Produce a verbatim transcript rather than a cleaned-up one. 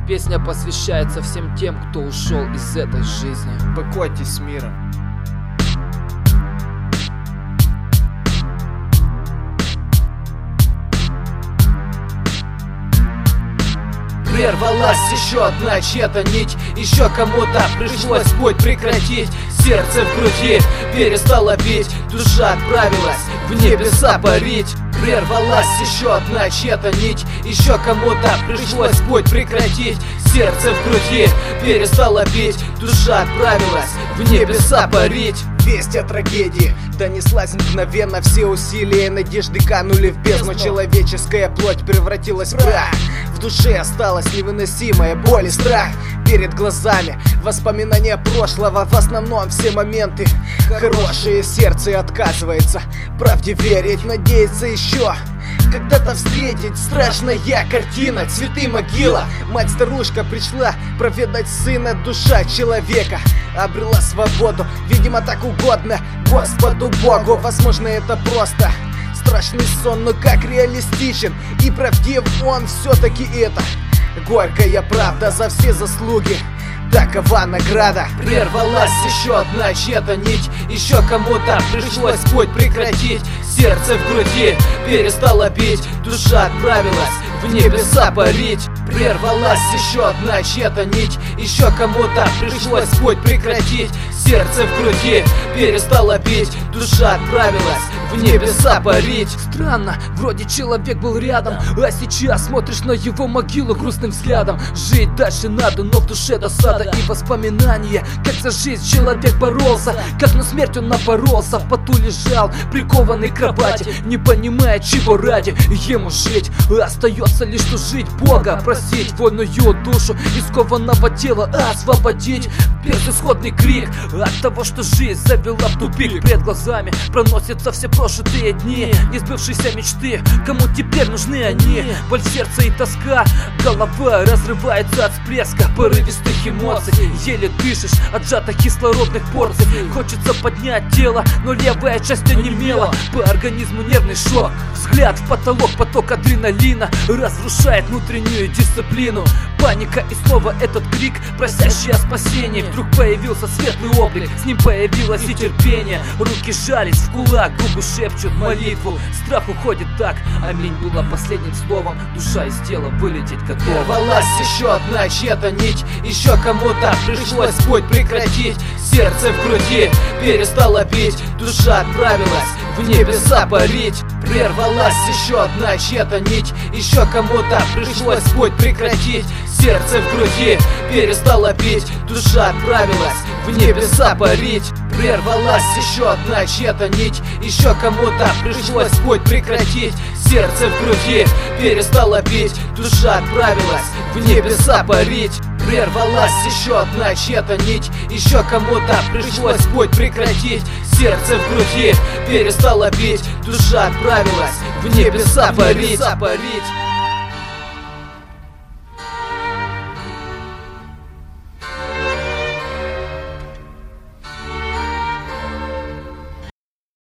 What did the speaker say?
песня посвящается всем тем, кто ушел из этой жизни. Покойтесь с миром. Прервалась еще одна чья-то нить, еще кому-то пришлось путь прекратить. Сердце в груди перестало бить, душа отправилась в небеса парить. Прервалась еще одна чья-то нить, еще кому-то пришлось путь прекратить. Сердце в груди перестало бить, душа отправилась в небеса парить. Весть о трагедии донеслась мгновенно, все усилия и надежды канули в бездну. Человеческая плоть превратилась в прах, в душе осталась невыносимая боль и страх. Перед глазами воспоминания прошлого, в основном все моменты хорошие. Сердце отказывается правде верить, надеется еще когда-то встретить. Страшная картина, цветы, могила. Мать-старушка пришла проведать сына, душа человека обрела свободу. Видимо, так угодно Господу Богу. Возможно, это просто страшный сон, но как реалистичен и правдив он все-таки это. Горькая правда за все заслуги, такова награда. Прервалась еще одна чья-то нить, еще кому-то пришлось путь прекратить. Сердце в груди перестало бить, душа отправилась в небеса парить. Прервалась еще одна чья-то нить, еще кому-то пришлось путь прекратить. Сердце в груди перестало бить, душа отправилась в небеса парить. Странно, вроде человек был рядом, а сейчас смотришь на его могилу грустным взглядом. Жить дальше надо, но в душе досада и воспоминания, как за жизнь человек боролся, как на смерть он напоролся. В поту лежал, прикованный к кровати, не понимая, чего ради ему жить. Остается лишь тужить Бога, просить вольную душу из скованного тела освободить. Безысходный крик от того, что жизнь завела в тупик. Перед глазами проносятся все прожитые дни, не сбывшиеся мечты, кому теперь нужны они. Боль в сердце и тоска, голова разрывается от всплеска порывистых эмоций. Еле дышишь от сжатых кислородных порций. Хочется поднять тело, но левая часть онемела. По организму нервный шок, взгляд в потолок, поток адреналина разрушает внутреннюю дисциплину. Паника и снова этот крик, просящий о спасении. Вдруг появился светлый облик, с ним появилось и терпение. Руки сжались в кулак, губы шепчут молитву. Страх уходит так, аминь было последним словом. Душа из тела вылететь готова. Рвалась еще одна чья-то нить, еще кому-то пришлось путь прекратить. Сердце в груди перестало бить, душа отправилась в небеса парить. Прервалась еще одна чья-то нить, еще кому-то пришлось путь прекратить. Сердце в груди перестало бить, душа отправилась в небеса парить. Прервалась еще одна чья-то нить, еще кому-то пришлось путь прекратить. Сердце в груди перестало бить, душа отправилась в небеса парить. Прервалась еще одна чья-то нить, еще кому-то пришлось путь прекратить. Сердце в груди перестало бить, душа отправилась в небеса парить.